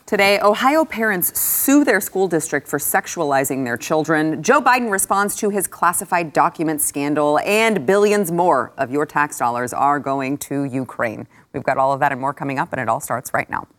Today, Ohio parents sue their school district for sexualizing their children. Joe Biden responds to his classified document scandal, and billions more of your tax dollars are going to Ukraine. We've got all of that and more coming up, and it all starts right now.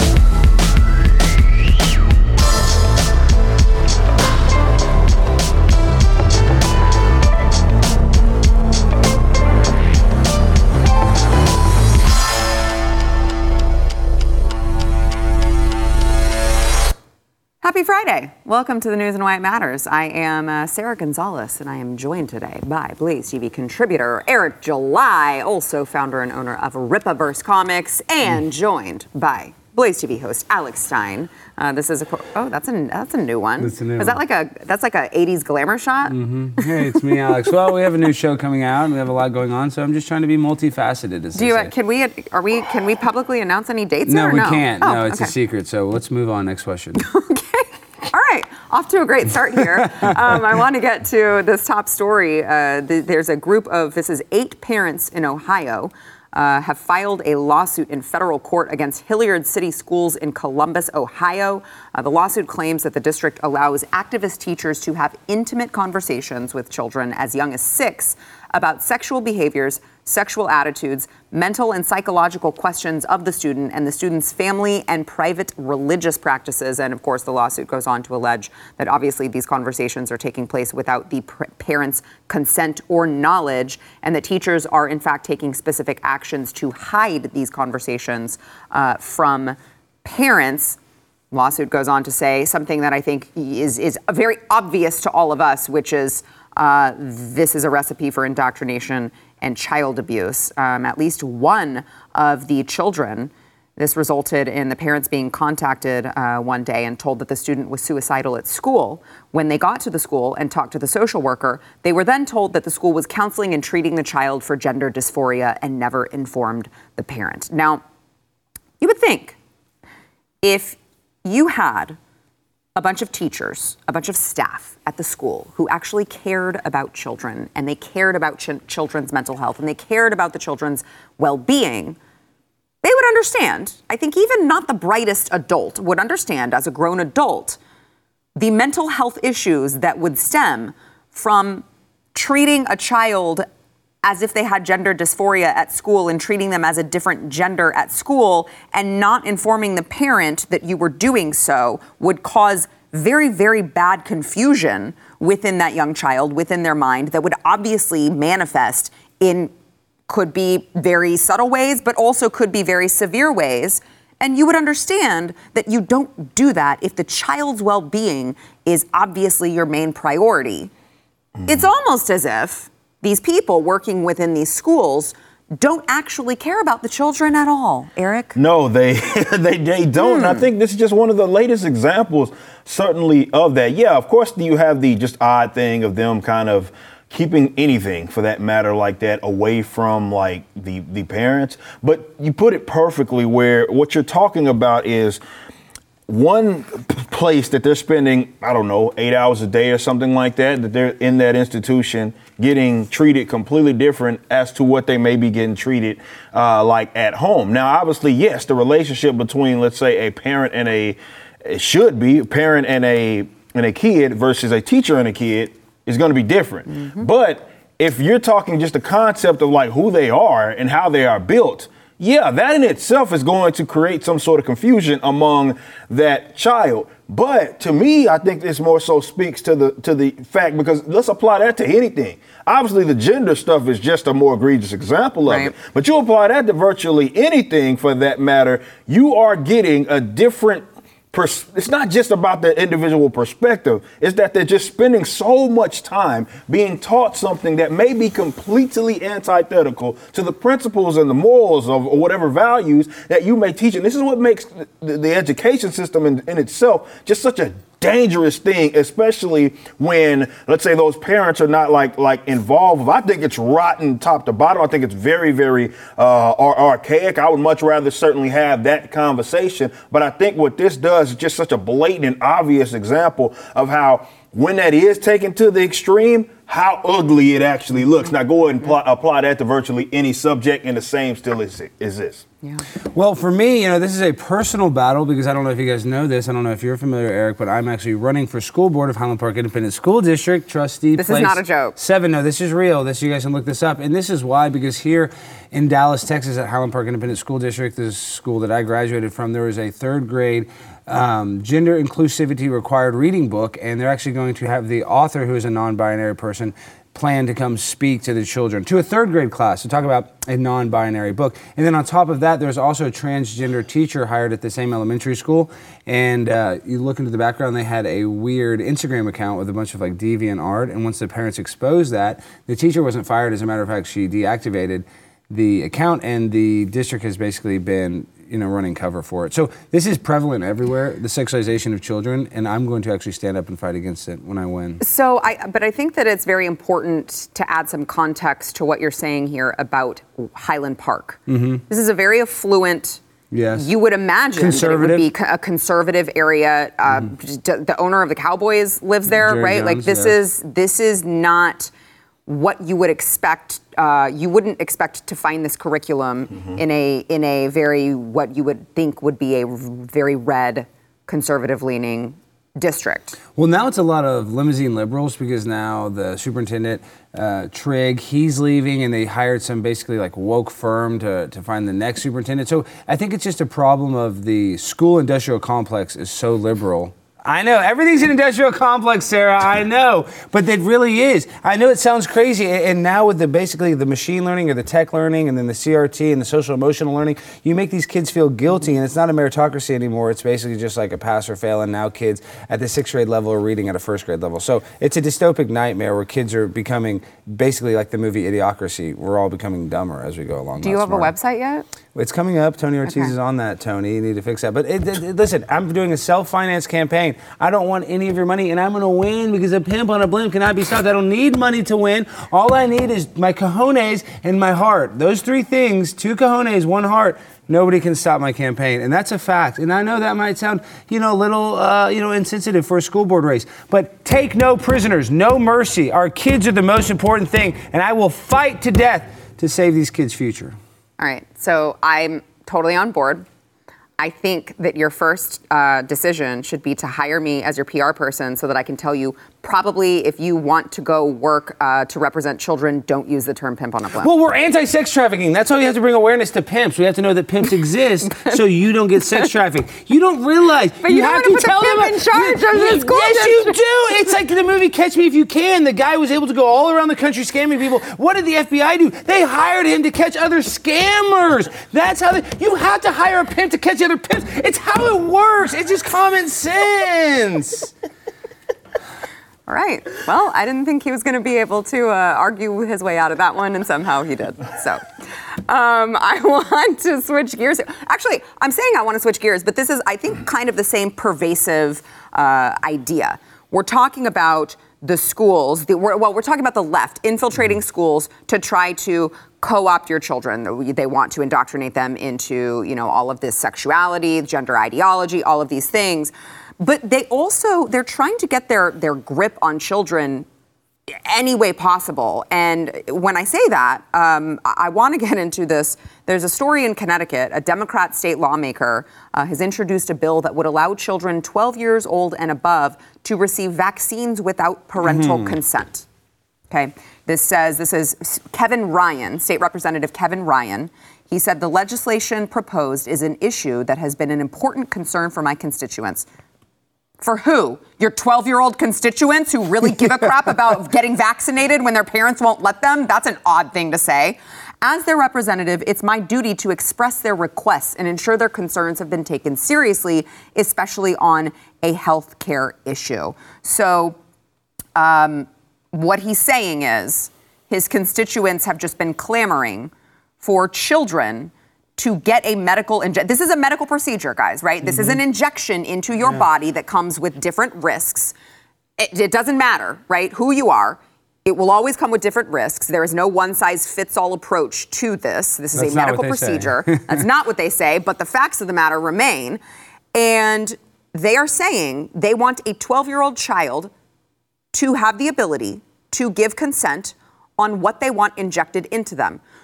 Happy Friday. Welcome to the News and Why It Matters. I am Sarah Gonzalez, and I am joined today by Blaze TV contributor Eric July, also founder and owner of Rippaverse Comics, and joined by Blaze TV host Alex Stein. This is that's a new one. That's a new Is that that's like a 80s glamour shot? Mm-hmm. Hey, it's me, Alex. Well, we have a new show coming out, and we have a lot going on, so I'm just trying to be multifaceted. Can we publicly announce any dates? No, or we can't. Oh, no, it's okay. a secret. So let's move on. Next question. Okay. All right, off to a great start here. I want to get to this top story. There's a group of, 8 parents in Ohio have filed a lawsuit in federal court against Hilliard City Schools in Columbus, Ohio. The lawsuit claims that the district allows activist teachers to have intimate conversations with children as young as 6 about sexual behaviors, sexual attitudes, mental and psychological questions of the student and the student's family and private religious practices. And of course, the lawsuit goes on to allege that obviously these conversations are taking place without the parents' consent or knowledge, and that teachers are in fact taking specific actions to hide these conversations from parents. Lawsuit goes on to say something that I think is very obvious to all of us, which is this is a recipe for indoctrination and child abuse. At least one of the children, this resulted in the parents being contacted one day and told that the student was suicidal at school. When they got to the school and talked to the social worker, they were then told that the school was counseling and treating the child for gender dysphoria and never informed the parent. Now, you would think if you had a bunch of teachers, a bunch of staff at the school who actually cared about children, and they cared about children's mental health, and they cared about the children's well-being, they would understand. I think even not the brightest adult would understand as a grown adult the mental health issues that would stem from treating a child as if they had gender dysphoria at school and treating them as a different gender at school and not informing the parent that you were doing so would cause very, very bad confusion within that young child, within their mind, that would obviously manifest in could be very subtle ways, but also could be very severe ways. And you would understand that you don't do that if the child's well-being is obviously your main priority. It's almost as if these people working within these schools don't actually care about the children at all, Eric. No, they don't. And I think this is just one of the latest examples, certainly, of that. Yeah, of course, you have the just odd thing of them kind of keeping anything, for that matter, like that away from like the parents. But you put it perfectly where what you're talking about is one place that they're spending, 8 hours a day or something like that, that they're in that institution getting treated completely different as to what they may be getting treated like at home. Now, obviously, yes, the relationship between, let's say, a parent and a parent and a kid versus a teacher and a kid is going to be different. Mm-hmm. But if you're talking just the concept of like who they are and how they are built, yeah, that in itself is going to create some sort of confusion among that child. But to me, I think this more so speaks to the fact, because let's apply that to anything. Obviously, the gender stuff is just a more egregious example of it. But you apply that to virtually anything for that matter, you are getting a different it's not just about the individual perspective. It's that they're just spending so much time being taught something that may be completely antithetical to the principles and the morals of whatever values that you may teach. And this is what makes the education system in itself just such a dangerous thing, especially when, let's say, those parents are not like involved. I think it's rotten top to bottom. I think it's very, very archaic. I would much rather certainly have that conversation. But I think what this does is just such a blatant and obvious example of how, when that is taken to the extreme, how ugly it actually looks. Now go ahead and apply that to virtually any subject, and the same still exists. Yeah. Well, for me, this is a personal battle because I don't know if you guys know this. I don't know if you're familiar, Eric, but I'm actually running for school board of Highland Park Independent School District, trustee. This is not a joke. 7. No, this is real. You guys can look this up. And this is why, because here in Dallas, Texas, at Highland Park Independent School District, the school that I graduated from, there was a 3rd grade gender inclusivity required reading book, and they're actually going to have the author, who is a non-binary person, plan to come speak to the children, to a 3rd grade class, to talk about a non-binary book. And then on top of that, there's also a transgender teacher hired at the same elementary school. And you look into the background, they had a weird Instagram account with a bunch of deviant art. And once the parents exposed that, the teacher wasn't fired. As a matter of fact, she deactivated the account, and the district has basically been running cover for it. So this is prevalent everywhere, the sexualization of children, and I'm going to actually stand up and fight against it when I win. But I think that it's very important to add some context to what you're saying here about Highland Park. Mm-hmm. This is a very affluent, yes, you would imagine that it would be a conservative area. The owner of the Cowboys lives there, Jerry right? Jones, This is not what you would expect. You wouldn't expect to find this curriculum in a very, what you would think would be a very red, conservative-leaning district. Well, now it's a lot of limousine liberals because now the superintendent, Trigg, he's leaving, and they hired some basically woke firm to find the next superintendent. So I think it's just a problem of the school industrial complex is so liberal. I know, everything's an industrial complex, Sarah, I know, but it really is. I know it sounds crazy, and now with basically the machine learning or the tech learning and then the CRT and the social emotional learning, you make these kids feel guilty, and it's not a meritocracy anymore. It's basically just like a pass or fail, and now kids at the 6th grade level are reading at a 1st grade level. So it's a dystopic nightmare where kids are becoming basically like the movie Idiocracy. We're all becoming dumber as we go along. Do you have a website yet? It's coming up. Tony Ortiz is on that, Tony. You need to fix that. But listen, I'm doing a self-finance campaign. I don't want any of your money, and I'm going to win because a pimp on a blimp cannot be stopped. I don't need money to win. All I need is my cojones and my heart. Those 3 things, 2 cojones, 1 heart. Nobody can stop my campaign, and that's a fact. And I know that might sound, a little, insensitive for a school board race. But take no prisoners, no mercy. Our kids are the most important thing, and I will fight to death to save these kids' future. All right, so I'm totally on board. I think that your first decision should be to hire me as your PR person so that I can tell you probably if you want to go work to represent children, don't use the term pimp on a blimp. Well, we're anti-sex trafficking. That's why we have to bring awareness to pimps. We have to know that pimps exist so you don't get sex trafficked. You don't realize. But you have to put tell them in charge of the school Yes, district. you do. It's like the movie Catch Me If You Can. The guy was able to go all around the country scamming people. What did the FBI do? They hired him to catch other scammers. That's how you have to hire a pimp to catch the other pimps. It's how it works. It's just common sense. All right. Well, I didn't think he was going to be able to argue his way out of that one, and somehow he did. So I want to switch gears. Actually, I'm saying I want to switch gears, but this is, I think, kind of the same pervasive idea. We're talking about the schools, we're talking about the left infiltrating schools to try to co-opt your children. They want to indoctrinate them into, all of this sexuality, gender ideology, all of these things. But they're trying to get their grip on children any way possible. And when I say that, I want to get into this. There's a story in Connecticut. A Democrat state lawmaker has introduced a bill that would allow children 12 years old and above to receive vaccines without parental consent. Okay, this is Kevin Ryan, State Representative Kevin Ryan. He said the legislation proposed is an issue that has been an important concern for my constituents. For who? Your 12-year-old constituents who really give a crap about getting vaccinated when their parents won't let them? That's an odd thing to say. As their representative, it's my duty to express their requests and ensure their concerns have been taken seriously, especially on a health care issue. So what he's saying is his constituents have just been clamoring for children to get a medical injection. This is a medical procedure, guys, right? This is an injection into your body that comes with different risks. It doesn't matter, right, who you are. It will always come with different risks. There is no one-size-fits-all approach to this. This is a medical procedure. That's not what they say, but the facts of the matter remain. And they are saying they want a 12-year-old child to have the ability to give consent on what they want injected into them.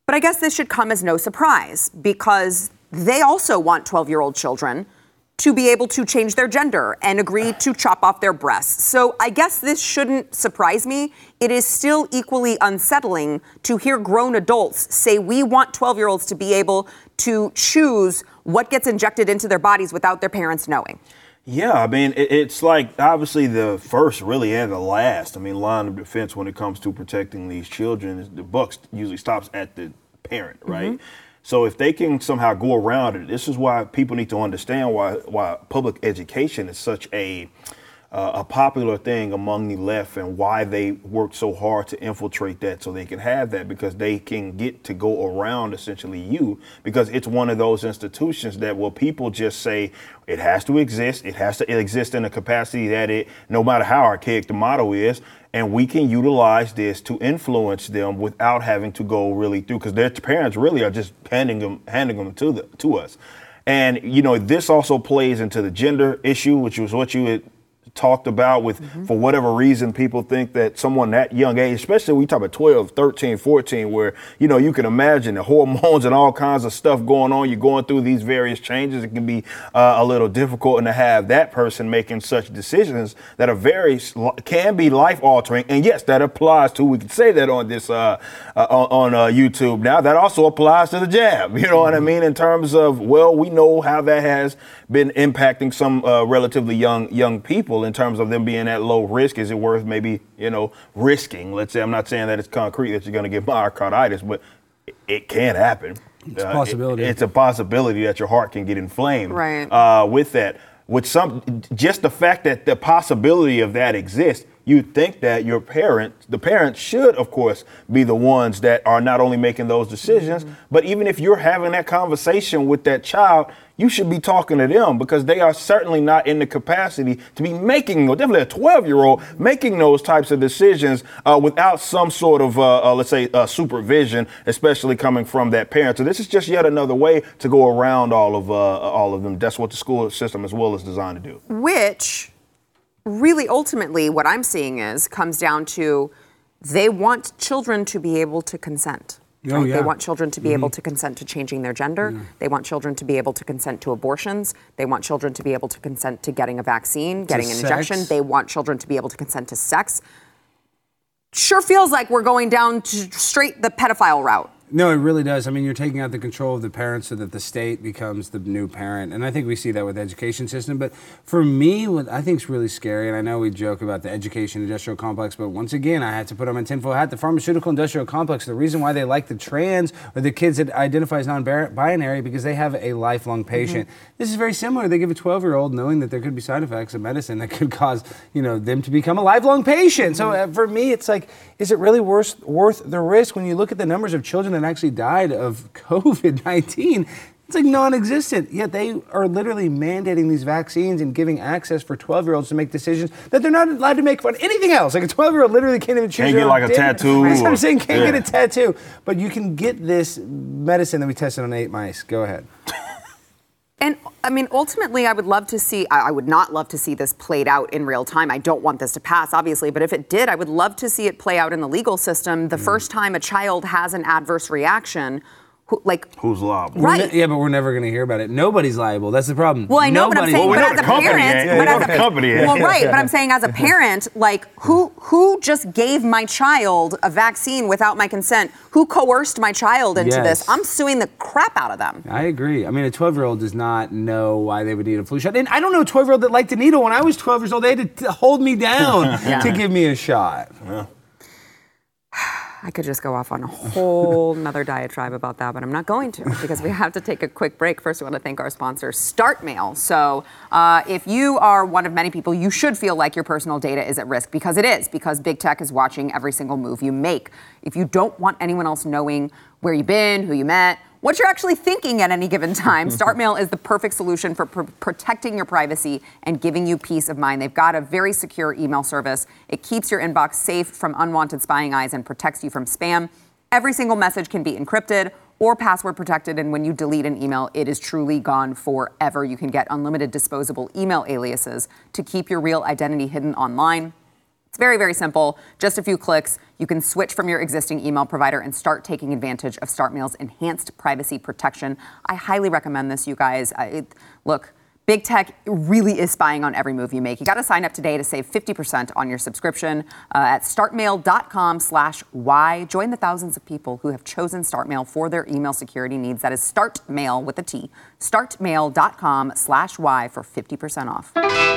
But I guess this should come as no surprise because they also want 12-year-old children to be able to change their gender and agree to chop off their breasts. So I guess this shouldn't surprise me. It is still equally unsettling to hear grown adults say we want 12-year-olds to be able to choose what gets injected into their bodies without their parents knowing. Yeah, I mean, it's like obviously the first really and the last. I mean, line of defense when it comes to protecting these children, the buck usually stops at the parent, right? Mm-hmm. So if they can somehow go around it, this is why people need to understand why public education is such a popular thing among the left and why they work so hard to infiltrate that so they can have that, because they can get to go around essentially you, because it's one of those institutions that will people just say it has to exist. It has to exist in a capacity that it, no matter how archaic the motto is, and we can utilize this to influence them without having to go really through, because their parents really are just handing them to us. And, you know, this also plays into the gender issue, which was what you had talked about with, for whatever reason, people think that someone that young age, especially when you talk about 12, 13, 14, where, you know, you can imagine the hormones and all kinds of stuff going on. You're going through these various changes. It can be a little difficult, and to have that person making such decisions that are can be life altering. And yes, that applies to, we can say that on this, on YouTube now, that also applies to the jab. You know what I mean? In terms of, well, we know how that has been impacting some relatively young people in terms of them being at low risk. Is it worth maybe, you know, risking? Let's say, I'm not saying that it's concrete that you're going to get myocarditis, but it can happen. It's a possibility. It's a possibility that your heart can get inflamed with that. With just the fact that the possibility of that exists, you'd think that the parents should, of course, be the ones that are not only making those decisions, but even if you're having that conversation with that child, you should be talking to them, because they are certainly not in the capacity to be making, definitely a 12-year-old, making those types of decisions without some sort of, let's say, supervision, especially coming from that parent. So this is just yet another way to go around all of them. That's what the school system as well is designed to do. Which really ultimately what I'm seeing comes down to they want children to be able to consent. Oh, right? yeah. They want children to be able to consent to changing their gender. They want children to be able to consent to abortions. They want children to be able to consent to getting a vaccine, getting an injection. They want children to be able to consent to sex. Sure feels like we're going down to straight the pedophile route. No, it really does. I mean, you're taking out the control of the parents so that the state becomes the new parent. And I think we see that with the education system. But for me, what I think is really scary, and I know we joke about the education industrial complex, but once again, I had to put on my tinfoil hat. The pharmaceutical industrial complex, the reason why they like the trans or the kids that identify as non-binary, because they have a lifelong patient. This is very similar. They give a 12-year-old knowing that there could be side effects of medicine that could cause, you know, them to become a lifelong patient. So for me, it's like, is it really worth the risk when you look at the numbers of children that actually died of COVID-19? It's like non-existent. Yet they are literally mandating these vaccines and giving access for 12-year-olds to make decisions that they're not allowed to make on anything else. Like a 12-year-old literally can't even choose. Can't get like a tattoo. That's what I'm saying. Can't get a tattoo. But you can get this medicine that we tested on 8 mice. Go ahead. And I mean, ultimately, I would not love to see this played out in real time. I don't want this to pass, obviously, but if it did, I would love to see it play out in the legal system. The first time a child has an adverse reaction, who's liable? Right. Yeah, but we're never going to hear about it. Nobody's liable. That's the problem. Well, I know, but I'm saying, but as a parent, well, right, but I'm saying as a parent, like, who just gave my child a vaccine without my consent? Who coerced my child into this? I'm suing the crap out of them. I agree. I mean, a 12-year-old does not know why they would need a flu shot. And I don't know a 12-year-old that liked a needle. When I was 12 years old, they had to hold me down to give me a shot. Yeah. I could just go off on a whole nother diatribe about that, but I'm not going to, because we have to take a quick break. First, I want to thank our sponsor, StartMail. So if you are one of many people, you should feel like your personal data is at risk, because it is, because big tech is watching every single move you make. If you don't want anyone else knowing where you've been, who you met, what you're actually thinking at any given time, StartMail is the perfect solution for protecting your privacy and giving you peace of mind. They've got a very secure email service. It keeps your inbox safe from unwanted spying eyes and protects you from spam. Every single message can be encrypted or password protected, and when you delete an email, it is truly gone forever. You can get unlimited disposable email aliases to keep your real identity hidden online. It's very, very simple. Just a few clicks. You can switch from your existing email provider and start taking advantage of StartMail's enhanced privacy protection. I highly recommend this, you guys. Look, big tech really is spying on every move you make. You got to sign up today to save 50% on your subscription at startmail.com/why. Join the thousands of people who have chosen StartMail for their email security needs. That is StartMail with a T. Startmail.com/why for 50% off.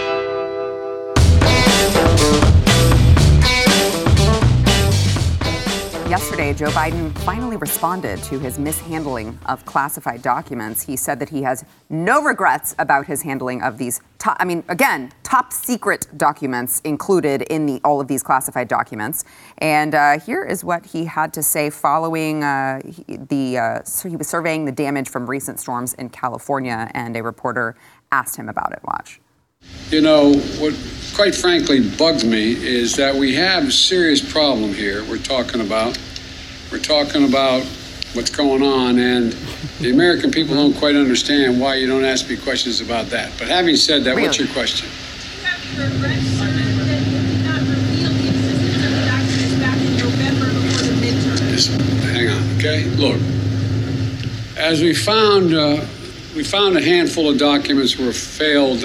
Yesterday, Joe Biden finally responded to his mishandling of classified documents. He said that he has no regrets about his handling of these top secret documents included in all of these classified documents. And here is what he had to say following so he was surveying the damage from recent storms in California, and a reporter asked him about it. Watch. You know, what quite frankly bugs me is that we have a serious problem here we're talking about what's going on, and the American people don't quite understand why you don't ask me questions about that. But having said that, What's your question? You have regrets that you did not reveal the existence of the documents back in November before the midterm. Just hang on, okay? Look, as we found a handful of documents were filed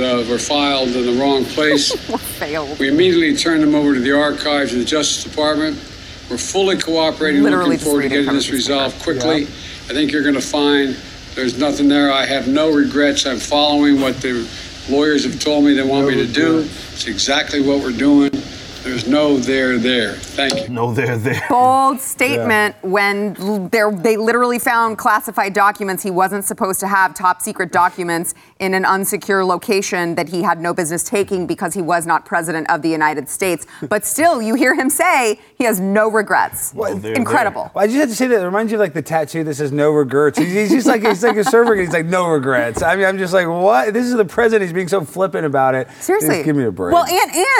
in the wrong place. Failed. We immediately turned them over to the archives of the Justice Department. We're fully cooperating, looking forward to getting this resolved quickly. Yeah. I think you're going to find there's nothing there. I have no regrets. I'm following what the lawyers have told me they want me to do. It's exactly what we're doing. There's no there. Thank you. No there. Bold statement when they literally found classified documents. He wasn't supposed to have top secret documents in an unsecure location that he had no business taking because he was not president of the United States. But still, you hear him say he has no regrets. Well, incredible. Well, I just had to say that. It reminds you of like the tattoo that says no regrets. He's just like, he's like a server. He's like, no regrets. I mean, I'm just like, what? This is the president. He's being so flippant about it. Seriously. Just give me a break. Well,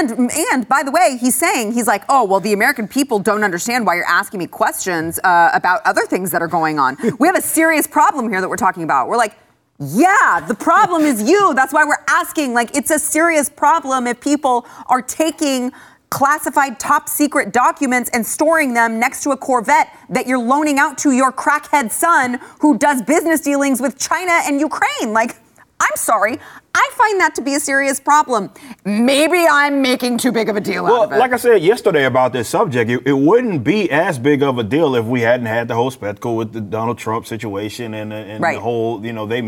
and by the way, he's like, oh, well, the American people don't understand why you're asking me questions about other things that are going on. We have a serious problem here that we're talking about. We're like, yeah, the problem is you. That's why we're asking. Like, it's a serious problem if people are taking classified top secret documents and storing them next to a Corvette that you're loaning out to your crackhead son who does business dealings with China and Ukraine. Like, I'm sorry. I find that to be a serious problem. Maybe I'm making too big of a deal out of it. Well, like I said yesterday about this subject, it wouldn't be as big of a deal if we hadn't had the whole spectacle with the Donald Trump situation and right. The whole,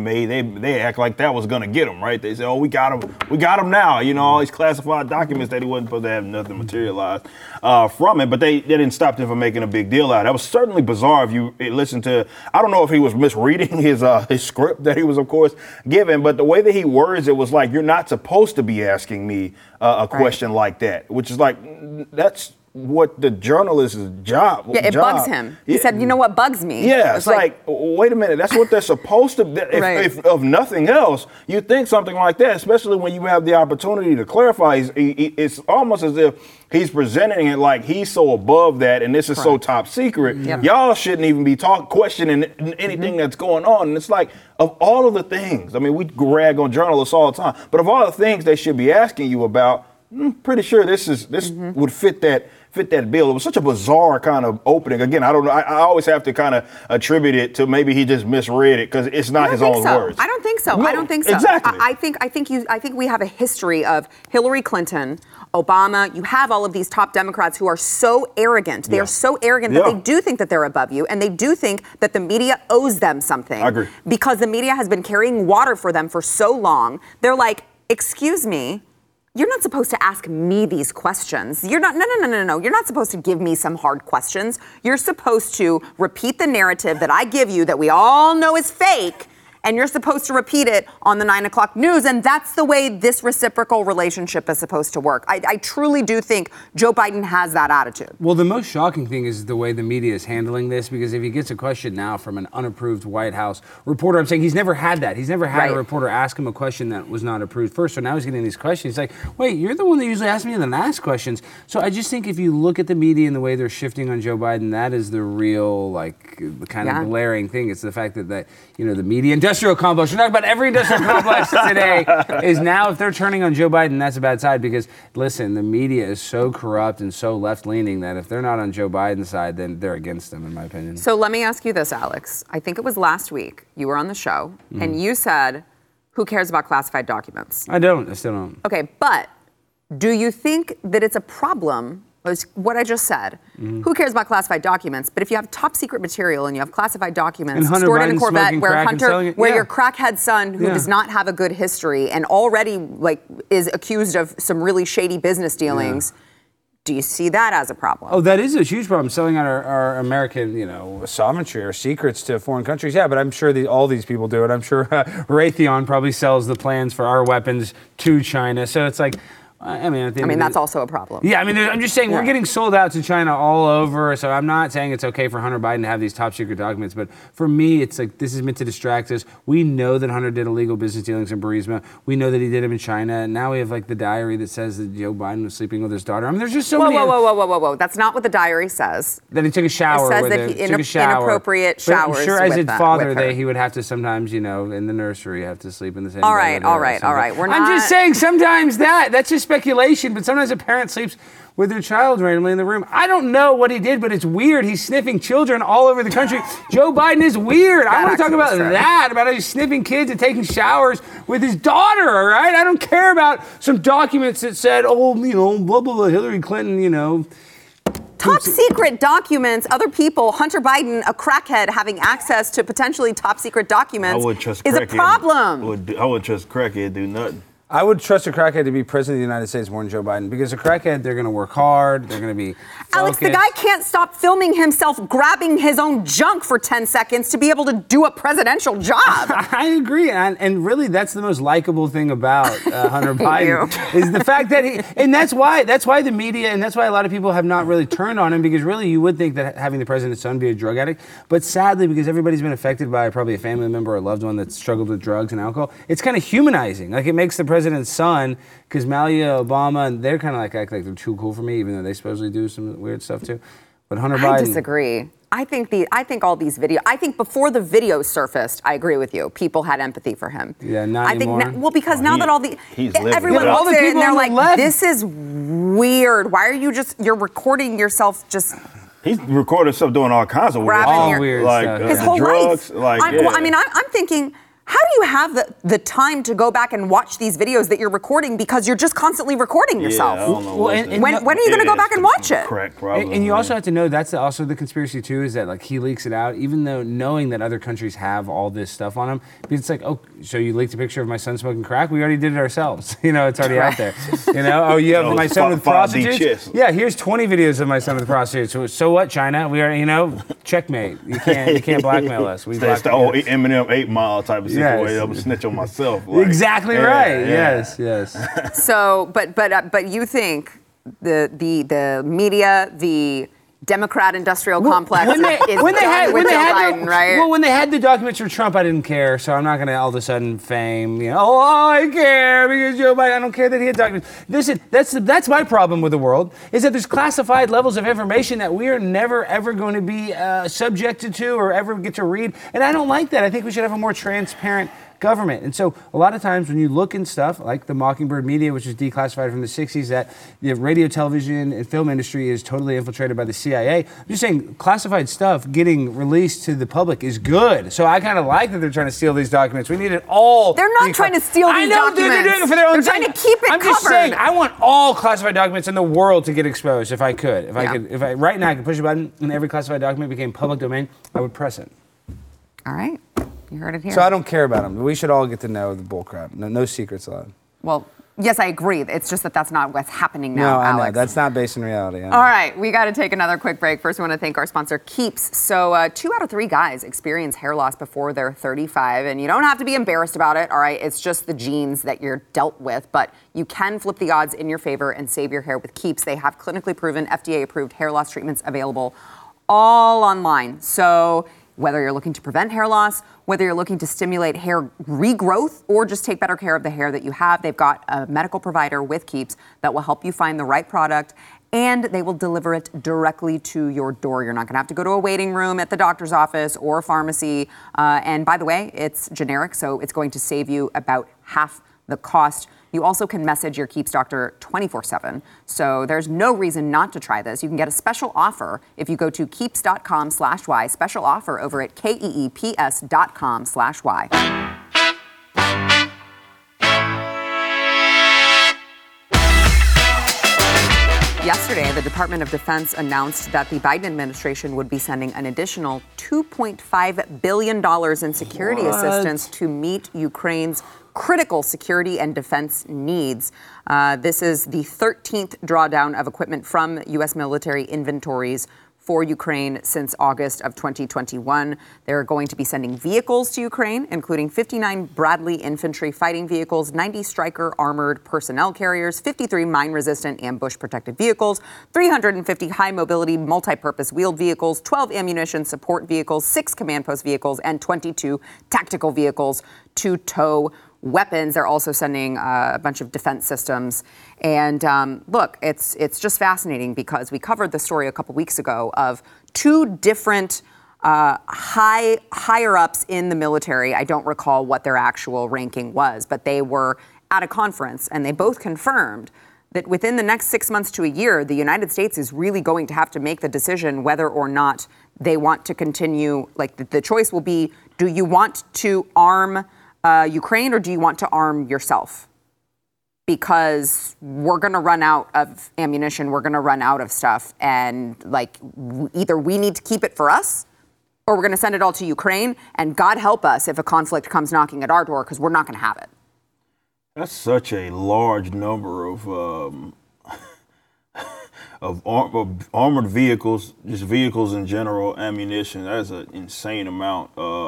they act like that was going to get him, right? They said, oh, we got him now. All these classified documents that he wasn't supposed to have nothing materialized from it, but they didn't stop them from making a big deal out of it. That was certainly bizarre if you listen to, I don't know if he was misreading his script that he was, of course, given, but the way that he worded it was like, you're not supposed to be asking me a question like that, which is like, that's what the journalist's job. Yeah, it bugs him. He said, you know what bugs me? Yeah, it's like, wait a minute, that's what they're supposed to, if of nothing else, you think something like that, especially when you have the opportunity to clarify, it's almost as if he's presenting it like he's so above that and this is so top secret. Yep. Y'all shouldn't even be questioning anything that's going on. And it's like, of all of the things, I mean, we rag on journalists all the time, but of all the things they should be asking you about, I'm pretty sure this would fit that bill. It was such a bizarre kind of opening. Again, I don't know. I always have to kind of attribute it to maybe he just misread it because it's not his own words. I don't think so. No, I don't think so. Exactly. I think we have a history of Hillary Clinton, Obama. You have all of these top Democrats who are so arrogant. They are so arrogant that they do think that they're above you, and they do think that the media owes them something. I agree. Because the media has been carrying water for them for so long. They're like, excuse me. You're not supposed to ask me these questions. You're not, no. You're not supposed to give me some hard questions. You're supposed to repeat the narrative that I give you that we all know is fake, and you're supposed to repeat it on the 9 o'clock news, and that's the way this reciprocal relationship is supposed to work. I truly do think Joe Biden has that attitude. Well, the most shocking thing is the way the media is handling this, because if he gets a question now from an unapproved White House reporter, I'm saying he's never had that. He's never had a reporter ask him a question that was not approved first, so now he's getting these questions. He's like, wait, you're the one that usually asks me the last questions. So I just think if you look at the media and the way they're shifting on Joe Biden, that is the real, kind of glaring thing. It's the fact that the media, and industrial complex. We're talking about every industrial complex today is now, if they're turning on Joe Biden, that's a bad side because, listen, the media is so corrupt and so left-leaning that if they're not on Joe Biden's side, then they're against him, in my opinion. So let me ask you this, Alex. I think it was last week you were on the show, and you said, who cares about classified documents? I still don't. Okay, but do you think that it's a problem? Was what I just said. Who cares about classified documents? But if you have top secret material and you have classified documents stored in a Corvette where your crackhead son, who does not have a good history and already is accused of some really shady business dealings, do you see that as a problem? Oh, that is a huge problem. Selling out our American, sovereignty or secrets to foreign countries. Yeah, but I'm sure all these people do it. I'm sure Raytheon probably sells the plans for our weapons to China. So it's like. I mean, that's also a problem. Yeah, I'm just saying we're getting sold out to China all over. So I'm not saying it's okay for Hunter Biden to have these top secret documents, but for me, it's like this is meant to distract us. We know that Hunter did illegal business dealings in Burisma. We know that he did them in China. And now we have the diary that says that Joe Biden was sleeping with his daughter. I mean, there's just so many. Whoa! That's not what the diary says. That he took a shower. It says that inappropriate showers. I'm sure, as his father, he would have to sometimes, in the nursery, have to sleep in the same. All right. I'm just saying sometimes that's just speculation, but sometimes a parent sleeps with their child randomly in the room. I don't know what he did, but it's weird. He's sniffing children all over the country. Joe Biden is weird. I want to talk about that, about how he's sniffing kids and taking showers with his daughter, all right? I don't care about some documents that said, blah, blah, blah, Hillary Clinton, Top secret documents, other people, Hunter Biden, a crackhead, having access to potentially top secret documents is a problem. I would trust crackhead do nothing. I would trust a crackhead to be president of the United States more than Joe Biden because a crackhead, they're going to work hard, they're going to be focused. Alex, the guy can't stop filming himself grabbing his own junk for 10 seconds to be able to do a presidential job. I agree, and really that's the most likable thing about Hunter Biden is the fact that and that's why the media and that's why a lot of people have not really turned on him because really you would think that having the president's son be a drug addict, but sadly because everybody's been affected by probably a family member or a loved one that's struggled with drugs and alcohol, it's kind of humanizing. It makes the president's son, because Malia, Obama, and they're kind of act like they're too cool for me, even though they supposedly do some weird stuff too. But Hunter Biden. I disagree. I think all these videos. I think before the videos surfaced, I agree with you. People had empathy for him. Yeah, not anymore. Because now that everyone looks at it and they're like, this is weird. Why are you're recording yourself just. He's recording himself doing all kinds of weird stuff. His whole drugs, life. I'm thinking. How do you have the time to go back and watch these videos that you're recording because you're just constantly recording yourself? I don't know when are you going to go back and watch it? Correct, probably. And you also have to know that's also the conspiracy too is that he leaks it out, even though knowing that other countries have all this stuff on them. It's like, oh, so you leaked a picture of my son smoking crack? We already did it ourselves. It's already out there. Oh, you have my son with prostitutes? Yeah, here's 20 videos of my son with prostitutes. So what, China? We are, checkmate. You can't blackmail us. That's the old Eminem 8 Mile type of situation. I'm gonna snitch on myself. Exactly right. Yeah. Yes. So, but you think the media, the Democrat industrial complex when they had Biden, right? Well, when they had the documents for Trump, I didn't care, so I'm not going to all of a sudden fame, I care because Joe Biden, I don't care that he had documents. Listen, that's my problem with the world, is that there's classified levels of information that we are never, ever going to be subjected to or ever get to read, and I don't like that. I think we should have a more transparent government. And so a lot of times when you look in stuff like the Mockingbird media, which was declassified from the 60s, that the radio, television, and film industry is totally infiltrated by the CIA. I'm just saying classified stuff getting released to the public is good. So I kind of like that they're trying to steal these documents. We need it all. They're not trying to steal these documents. They're doing it for their own They're trying to keep it covered. I'm just saying, I want all classified documents in the world to get exposed if I could. If I right now I could push a button and every classified document became public domain, I would press it. All right. You heard it here. So I don't care about them. We should all get to know the bullcrap. No secrets allowed. Well, yes, I agree. It's just that's not what's happening now, Alex. No, I know. That's not based in reality. All right. We got to take another quick break. First, we want to thank our sponsor, Keeps. So 2 out of 3 guys experience hair loss before they're 35, and you don't have to be embarrassed about it, all right? It's just the genes that you're dealt with, but you can flip the odds in your favor and save your hair with Keeps. They have clinically proven, FDA-approved hair loss treatments available all online. So whether you're looking to prevent hair loss, whether you're looking to stimulate hair regrowth, or just take better care of the hair that you have, they've got a medical provider with Keeps that will help you find the right product and they will deliver it directly to your door. You're not going to have to go to a waiting room at the doctor's office or a pharmacy. And by the way, it's generic, so it's going to save you about half the cost. You also can message your Keeps doctor 24/7. So there's no reason not to try this. You can get a special offer if you go to keeps.com/Y. Special offer over at KEEPS.com/Y. Yesterday, the Department of Defense announced that the Biden administration would be sending an additional $2.5 billion in security assistance to meet Ukraine's critical security and defense needs. This is the 13th drawdown of equipment from U.S. military inventories for Ukraine since August of 2021. They're going to be sending vehicles to Ukraine, including 59 Bradley infantry fighting vehicles, 90 Stryker armored personnel carriers, 53 mine-resistant ambush-protected vehicles, 350 high-mobility multi-purpose wheeled vehicles, 12 ammunition support vehicles, 6 command post vehicles, and 22 tactical vehicles to tow weapons. They're also sending a bunch of defense systems. And look, it's just fascinating because we covered the story a couple weeks ago of 2 different higher ups in the military. I don't recall what their actual ranking was, but they were at a conference and they both confirmed that within the next 6 months to a year, the United States is really going to have to make the decision whether or not they want to continue. Like the choice will be, do you want to arm Ukraine or do you want to arm yourself? Because we're going to run out of ammunition, we're going to run out of stuff, and either we need to keep it for us or we're going to send it all to Ukraine, and God help us if a conflict comes knocking at our door, because we're not going to have it. That's such a large number of armored vehicles, just vehicles in general, ammunition. That's an insane amount.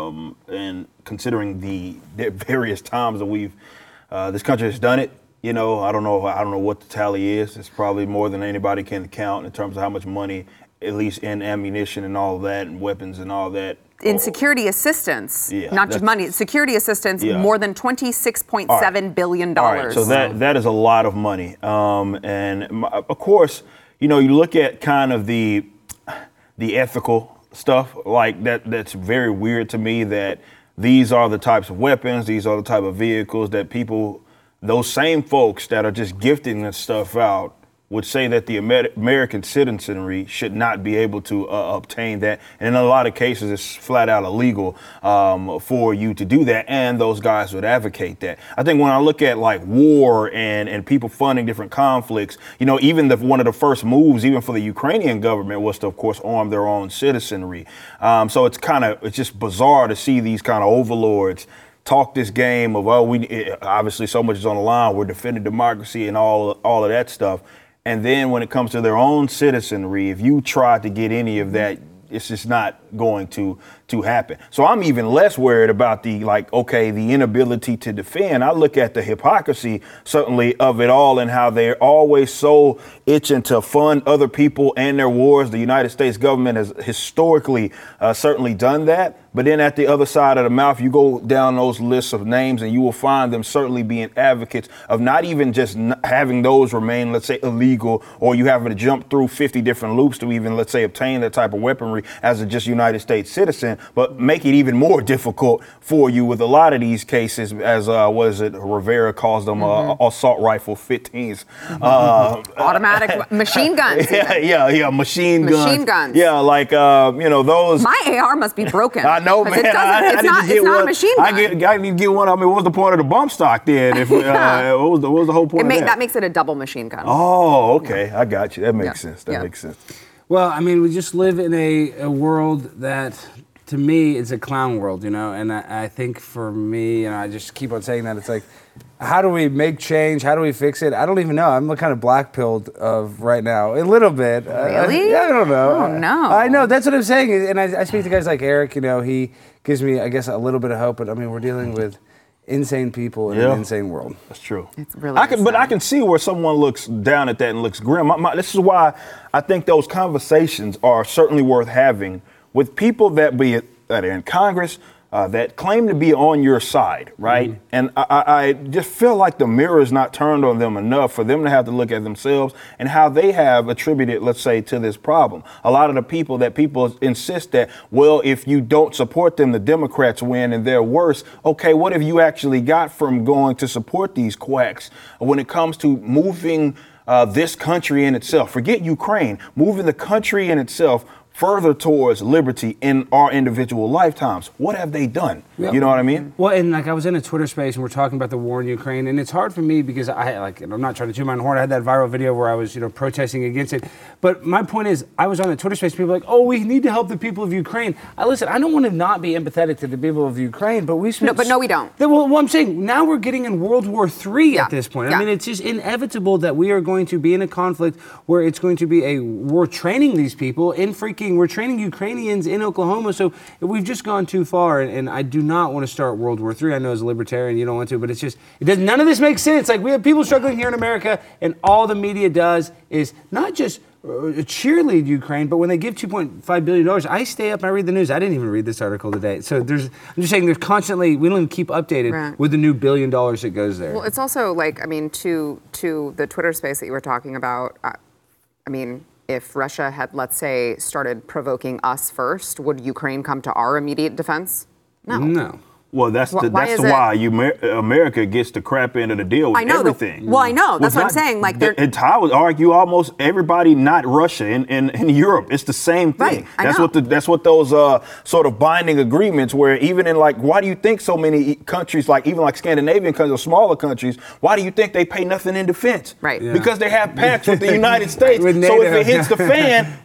And considering the various times that this country has done it, I don't know what the tally is. It's probably more than anybody can count in terms of how much money, at least in ammunition and all that, and weapons and all that. In security assistance, not just money, security assistance, more than $26.7 billion. All right, so that is a lot of money. And of course, you look at kind of the ethical stuff like that. That's very weird to me that these are the types of weapons, these are the type of vehicles that those same folks that are just gifting this stuff out would say that the American citizenry should not be able to obtain that. And in a lot of cases, it's flat out illegal for you to do that. And those guys would advocate that. I think when I look at war and people funding different conflicts, even one of the first moves, even for the Ukrainian government, was to, of course, arm their own citizenry. So it's just bizarre to see these kind of overlords talk this game of, obviously so much is on the line. We're defending democracy and all of that stuff. And then when it comes to their own citizenry, if you try to get any of that, it's just not going to happen. So I'm even less worried about the inability to defend. I look at the hypocrisy, certainly, of it all and how they're always so itching to fund other people and their wars. The United States government has historically certainly done that. But then at the other side of the mouth, you go down those lists of names and you will find them certainly being advocates of not even just having those remain, let's say, illegal, or you having to jump through 50 different loops to even, let's say, obtain that type of weaponry as a just United States citizen, but make it even more difficult for you with a lot of these cases, as Rivera calls them, assault rifle 15s. Automatic machine guns. Yeah, machine guns. Machine guns. Yeah, those. My AR must be broken. I know, man. It's not a machine gun. I need to get one. I mean, what was the point of the bump stock then? What was the whole point of that? That makes it a double machine gun. Oh, okay. I got you. That makes sense. That makes sense. Well, I mean, we just live in a world that, to me, is a clown world, and I think for me, and I just keep on saying that, it's like, how do we make change? How do we fix it? I don't even know. I'm kind of black-pilled right now, a little bit. Really? I don't know. Oh, no. I know. That's what I'm saying. And I speak to guys like Eric, he gives me, I guess, a little bit of hope. But, I mean, we're dealing with insane people in an insane world. That's true. It's really But I can see where someone looks down at that and looks grim. This is why I think those conversations are certainly worth having with people that are in Congress, that claim to be on your side, right? And I just feel like the mirror is not turned on them enough for them to have to look at themselves and how they have attributed, let's say, to this problem. A lot of the people insist that, well, if you don't support them, the Democrats win and they're worse. Okay, what have you actually got from going to support these quacks when it comes to moving this country in itself? Forget Ukraine, moving the country in itself further towards liberty in our individual lifetimes. What have they done? Yep. You know what I mean? Well, and like I was in a Twitter space and we're talking about the war in Ukraine, and it's hard for me because I'm not trying to toot my own horn. I had that viral video where I was, protesting against it. But my point is, I was on a Twitter space. People were like, "Oh, we need to help the people of Ukraine." Listen, I don't want to not be empathetic to the people of Ukraine, but we spent No, we don't. Well, I'm saying now we're getting in World War III at this point. Yeah. I mean, it's just inevitable that we are going to be in a conflict where it's going to be we're training these people we're training Ukrainians in Oklahoma. So we've just gone too far, and I do not want to start World War III. I know as a libertarian you don't want to, but none of this makes sense. Like, we have people struggling here in America, and all the media does is not just cheerlead Ukraine, but when they give $2.5 billion, I stay up and I read the news. I didn't even read this article today. So I'm just saying there's constantly, we don't even keep updated with the new $1 billion that goes there. Well, it's also like, to the Twitter space that you were talking about, if Russia had, let's say, started provoking us first, would Ukraine come to our immediate defense? No. Well, that's why America gets the crap end of the deal with everything. I know. That's what I'm saying. Like, and I would argue almost everybody, not Russia, in Europe, it's the same thing. Right, that's what those sort of binding agreements where even in why do you think so many countries, even like Scandinavian countries or smaller countries, why do you think they pay nothing in defense? Right. Yeah. Because they have pacts with the United States. So if it hits the fan,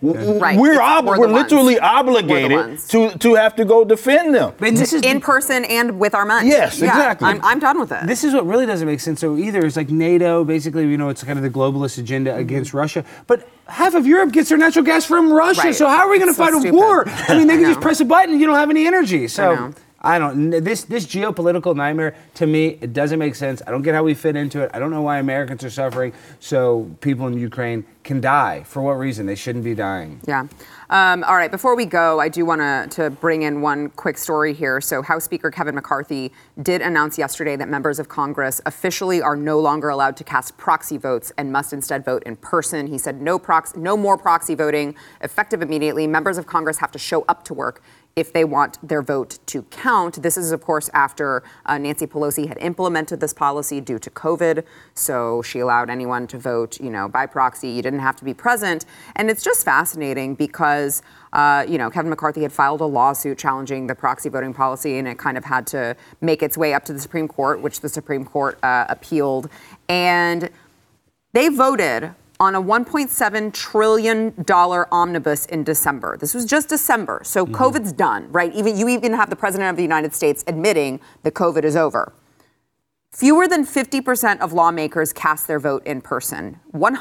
we're literally obligated to have to go defend them. And this is in person and with our money. Yes, exactly. I'm done with it. This is what really doesn't make sense. So either it's like NATO, basically, it's kind of the globalist agenda against Russia, but half of Europe gets their natural gas from Russia. Right. So how are we going to fight a war? I mean, they can just press a button and you don't have any energy. So this geopolitical nightmare, to me, it doesn't make sense. I don't get how we fit into it. I don't know why Americans are suffering. So people in Ukraine can die. For what reason? They shouldn't be dying. Yeah. All right. Before we go, I do want to bring in one quick story here. So House Speaker Kevin McCarthy did announce yesterday that members of Congress officially are no longer allowed to cast proxy votes and must instead vote in person. He said no more proxy voting, effective immediately. Members of Congress have to show up to work if they want their vote to count. This is, of course, after Nancy Pelosi had implemented this policy due to COVID. So she allowed anyone to vote, by proxy. You didn't have to be present. And it's just fascinating because, Kevin McCarthy had filed a lawsuit challenging the proxy voting policy, and it kind of had to make its way up to the Supreme Court, which the Supreme Court appealed. And they voted on a $1.7 trillion omnibus in December. This was just December, so COVID's done, right? You even have the President of the United States admitting that COVID is over. Fewer than 50% of lawmakers cast their vote in person.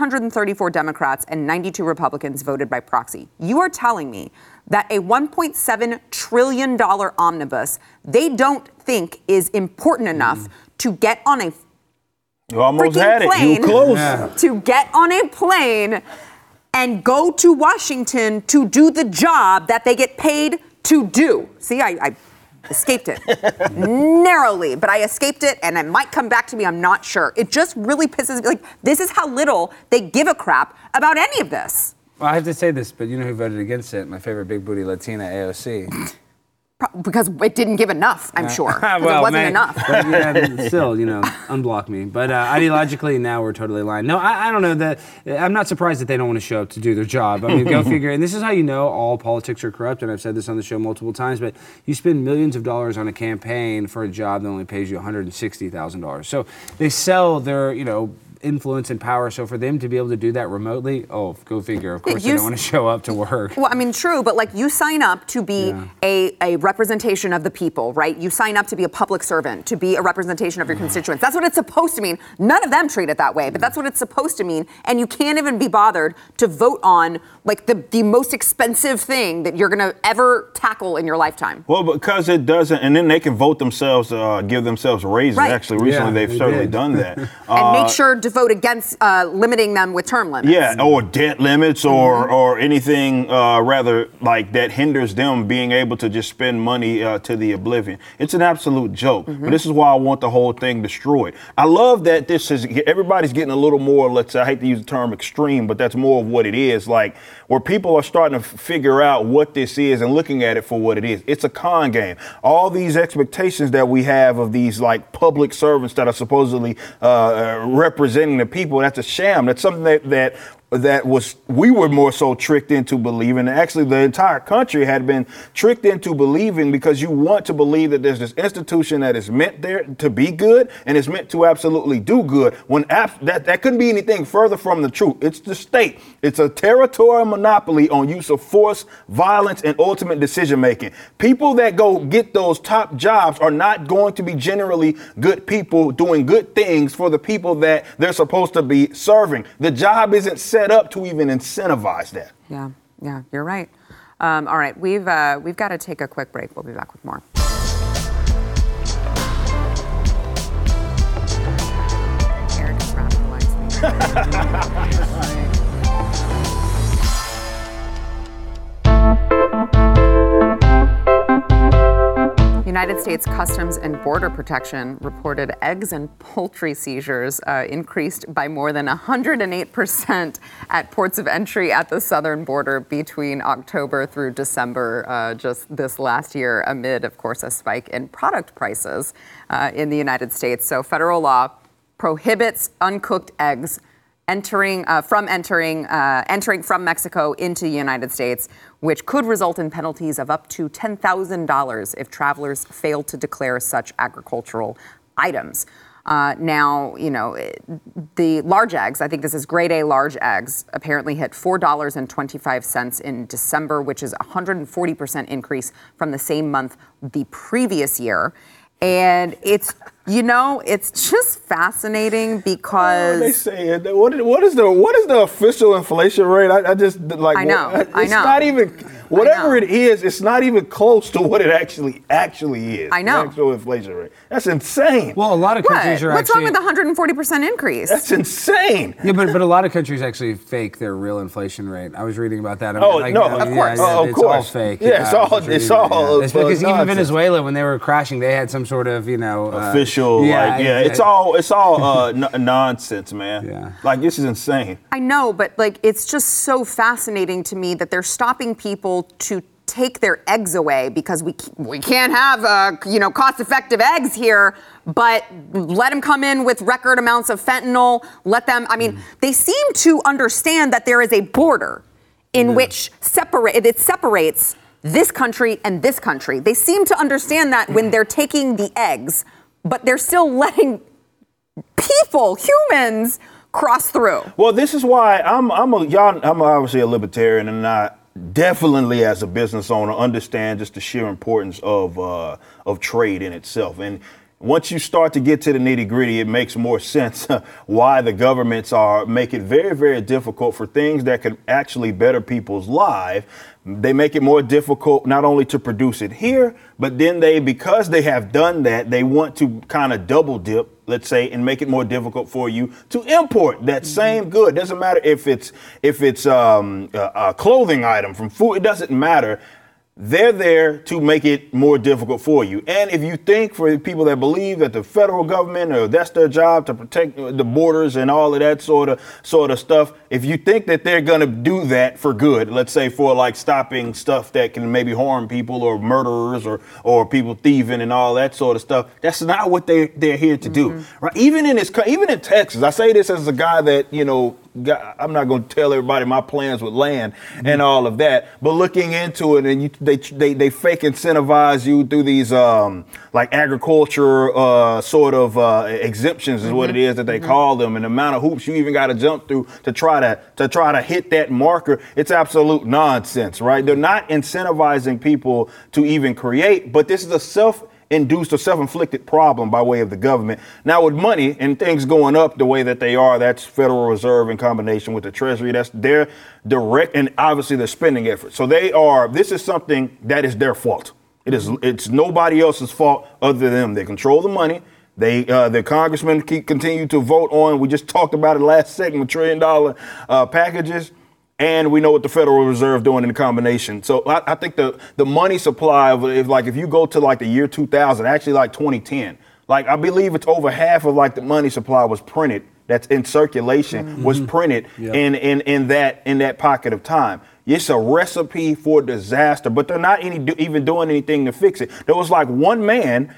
134 Democrats and 92 Republicans voted by proxy. You are telling me that a $1.7 trillion omnibus they don't think is important enough to get on a You almost had it. You were close. To get on a plane and go to Washington to do the job that they get paid to do. See, I escaped it narrowly, but I escaped it, and it might come back to me. I'm not sure. It just really pisses me. This is how little they give a crap about any of this. Well, I have to say this, but you know who voted against it? My favorite big booty Latina, AOC. Because it didn't give enough, I'm sure. Well, it wasn't enough. But, still, unblock me. But ideologically, now we're totally aligned. No, I don't know that. I'm not surprised that they don't want to show up to do their job. I mean, go figure. And this is how you know all politics are corrupt. And I've said this on the show multiple times. But you spend millions of dollars on a campaign for a job that only pays you $160,000. So they sell their, influence and power. So for them to be able to do that remotely, go figure. Of course, they don't want to show up to work. Well, I mean, true, but you sign up to be a representation of the people, right? You sign up to be a public servant, to be a representation of your constituents. That's what it's supposed to mean. None of them treat it that way, but that's what it's supposed to mean. And you can't even be bothered to vote on the most expensive thing that you're going to ever tackle in your lifetime. Well, because it doesn't, and then they can vote themselves, give themselves raises. Right. Actually, recently they've certainly done that. And make sure to vote against limiting them with term limits. Yeah, or debt limits or anything rather like that hinders them being able to just spend money to the oblivion. It's an absolute joke. But this is why I want the whole thing destroyed. I love that everybody's getting a little more, let's say, I hate to use the term extreme, but that's more of what it is. Like where people are starting to figure out what this is and looking at it for what it is. It's a con game. All these expectations that we have of these like public servants that are supposedly representing the people, that's a sham. That's something that we were more so tricked into believing. And actually, the entire country had been tricked into believing because you want to believe that there's this institution that is meant there to be good and is meant to absolutely do good. When that couldn't be anything further from the truth. It's the state. It's a territorial monopoly on use of force, violence, and ultimate decision making. People that go get those top jobs are not going to be generally good people doing good things for the people that they're supposed to be serving. The job isn't set up to even incentivize that. Yeah, you're right. All right, we've got to take a quick break. We'll be back with more. Eric is rapid. United States Customs and Border Protection reported eggs and poultry seizures increased by more than 108% at ports of entry at the southern border between October through December just this last year, amid, of course, a spike in product prices in the United States. So federal law prohibits uncooked eggs entering from Mexico into the United States, which could result in penalties of up to $10,000 if travelers fail to declare such agricultural items. Now, the large eggs, I think this is grade A large eggs, apparently hit $4.25 in December, which is a 140% increase from the same month the previous year. And it's just fascinating because they say it. What is the official inflation rate? I just like. I know. It's not even whatever it is. It's not even close to what it actually is. I know. The actual inflation rate. That's insane. Well, a lot of countries are What's wrong with the 140% increase? That's insane. Yeah, but a lot of countries actually fake their real inflation rate. I was reading about that. Of course. It's all fake. Yeah, it's all. It's because even Venezuela, when they were crashing, they had some sort of official. It's all nonsense, man. Yeah. Like this is insane. I know, but it's just so fascinating to me that they're stopping people to take their eggs away because we can't have cost-effective eggs here, but let them come in with record amounts of fentanyl. Let them. I mean, they seem to understand that there is a border in which it separates this country and this country. They seem to understand that when they're taking the eggs, but they're still letting humans, cross through. Well, this is why I'm obviously a libertarian, and I definitely, as a business owner, understand just the sheer importance of trade in itself. And once you start to get to the nitty gritty, it makes more sense why the governments make it very, very difficult for things that could actually better people's lives. They make it more difficult not only to produce it here, but then because they have done that, they want to kind of double dip, let's say, and make it more difficult for you to import that same good. Doesn't matter if it's a clothing item from food. It doesn't matter. They're there to make it more difficult for you. And if you think, for people that believe that the federal government, that's their job to protect the borders and all of that sort of stuff, if you think that they're going to do that for good, let's say for like stopping stuff that can maybe harm people or murderers or people thieving and all that sort of stuff, that's not what they're here to do. Right? Even in Texas, I say this as a guy that, I'm not going to tell everybody my plans with land and all of that, but looking into it, and they fake incentivize you through these like agriculture sort of exemptions is what it is that they call them, and the amount of hoops you even got to jump through to try to hit that marker. It's absolute nonsense, right? They're not incentivizing people to even create, but this is a self-induced or self-inflicted problem by way of the government. Now with money and things going up the way that they are, that's Federal Reserve in combination with the Treasury. That's their direct and obviously their spending efforts. So this is something that is their fault. It's nobody else's fault other than them. They control the money. The congressmen continue to vote on. We just talked about it last segment, $1 trillion packages. And we know what the Federal Reserve doing in the combination. So I think the money supply if you go to like the year 2000, actually like 2010, like I believe it's over half of like the money supply was printed. That's in circulation was printed in that pocket of time. It's a recipe for disaster, but they're not even doing anything to fix it. There was like one man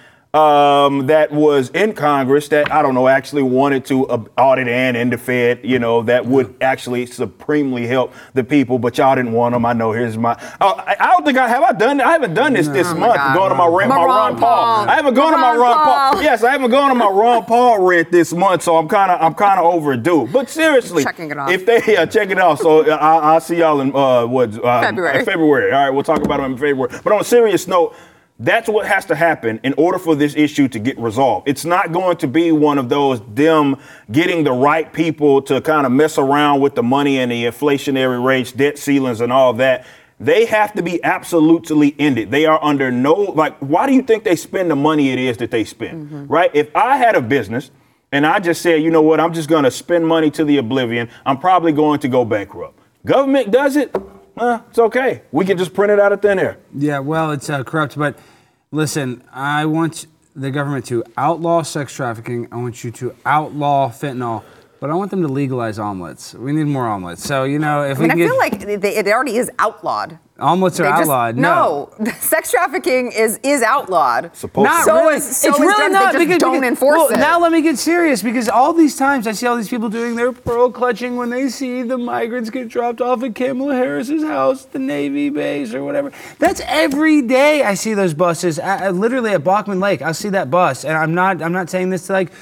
that was in Congress that, I don't know, actually wanted to audit and end the Fed, that would actually supremely help the people, but y'all didn't want them. I know, here's my, I don't think I haven't done this month, going to my Ron Paul. I haven't gone to my Ron Paul. Yes, I haven't gone to my Ron Paul rant this month, so I'm kind of overdue. But seriously, checking it off. If they check it off, so I'll see y'all in February. February. All right, we'll talk about them in February. But on a serious note, that's what has to happen in order for this issue to get resolved. It's not going to be one of those them getting the right people to kind of mess around with the money and the inflationary rates, debt ceilings, and all that. They have to be absolutely ended. They are under why do you think they spend the money it is that they spend, right? If I had a business and I just said, you know what, I'm just going to spend money to the oblivion, I'm probably going to go bankrupt. Government does it. It's okay. We can just print it out of thin air. Yeah, well, it's corrupt. But listen, I want the government to outlaw sex trafficking. I want you to outlaw fentanyl. But I want them to legalize omelets. We need more omelets. So, if I feel like it already is outlawed. Omelets are outlawed. No, sex trafficking is outlawed. Not so really. It's really not. They just don't enforce it. Now let me get serious, because all these times I see all these people doing their pearl clutching when they see the migrants get dropped off at Kamala Harris's house, the Navy base or whatever. That's every day I see those buses. Literally at Bachman Lake, I'll see that bus, and I'm not saying this to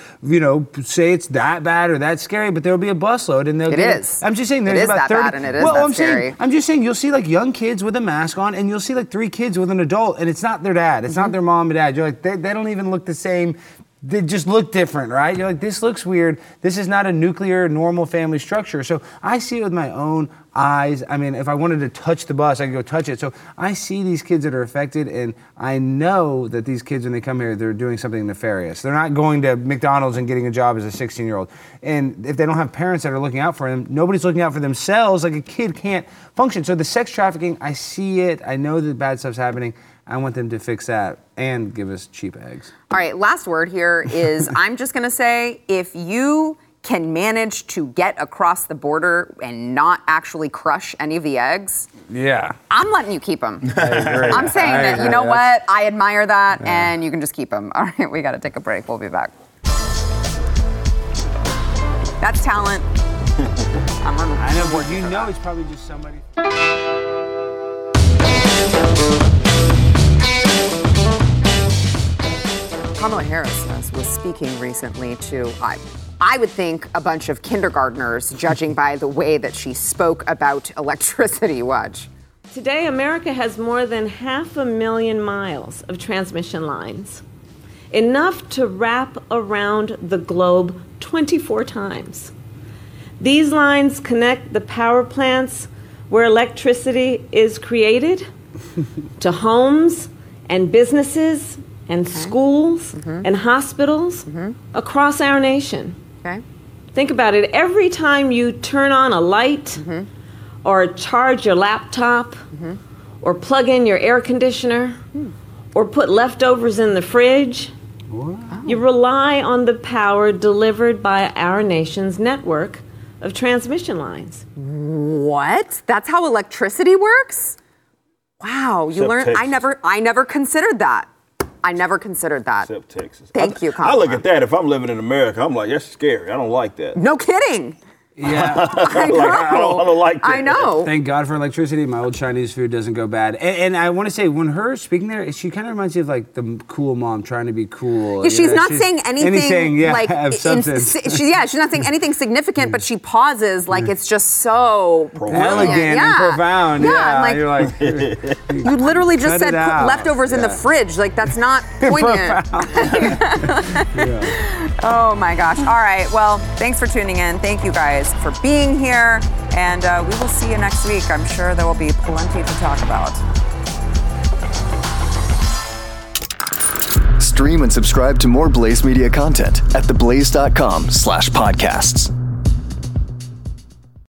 say it's that bad or that scary, but there'll be a busload and they'll It is. I'm just saying there's it is about that 30. Bad and it is that scary. I'm just saying you'll see like young kids with a mask on, and you'll see like 3 kids with an adult, and it's not their dad. It's not their mom and dad. You're like, they don't even look the same. They just look different, right? You're like, this looks weird. This is not a nuclear, normal family structure. So I see it with my own eyes. I mean, if I wanted to touch the bus, I could go touch it. So I see these kids that are affected, and I know that these kids, when they come here, they're doing something nefarious. They're not going to McDonald's and getting a job as a 16-year-old. And if they don't have parents that are looking out for them, nobody's looking out for themselves. Like, a kid can't function. So the sex trafficking, I see it. I know that bad stuff's happening. I want them to fix that and give us cheap eggs. All right, last word here is I'm just going to say, if you can manage to get across the border and not actually crush any of the eggs, I'm letting you keep them. I agree. I'm saying that, you know what? I admire that, and you can just keep them. All right, we got to take a break. We'll be back. That's talent. I know, but it's probably just somebody. Kamala Harris was speaking recently to, I would think, a bunch of kindergartners, judging by the way that she spoke about electricity. Watch. Today, America has more than 500,000 miles of transmission lines, enough to wrap around the globe 24 times. These lines connect the power plants where electricity is created to homes and businesses and schools and hospitals across our nation. Okay. Think about it. Every time you turn on a light or charge your laptop or plug in your air conditioner or put leftovers in the fridge, you rely on the power delivered by our nation's network of transmission lines. What? That's how electricity works? Wow, you learned. I never considered that. I never considered that. Except Texas. Thank you, Kamala. I look at that. If I'm living in America, I'm like, that's scary. I don't like that. No kidding. Yeah. I know. I don't like that. I know. Thank God for electricity. My old Chinese food doesn't go bad. And I want to say, when her speaking there, she kind of reminds me of like the cool mom trying to be cool. Yeah, she's not saying anything like of substance. She's not saying anything significant, but she pauses like it's just so elegant and profound. Yeah, like, you're like, you literally just said out. leftovers in the fridge. Like, that's not poignant. Oh my gosh. All right. Well, thanks for tuning in. Thank you guys for being here. And we will see you next week. I'm sure there will be plenty to talk about. Stream and subscribe to more Blaze Media content at theblaze.com/podcasts.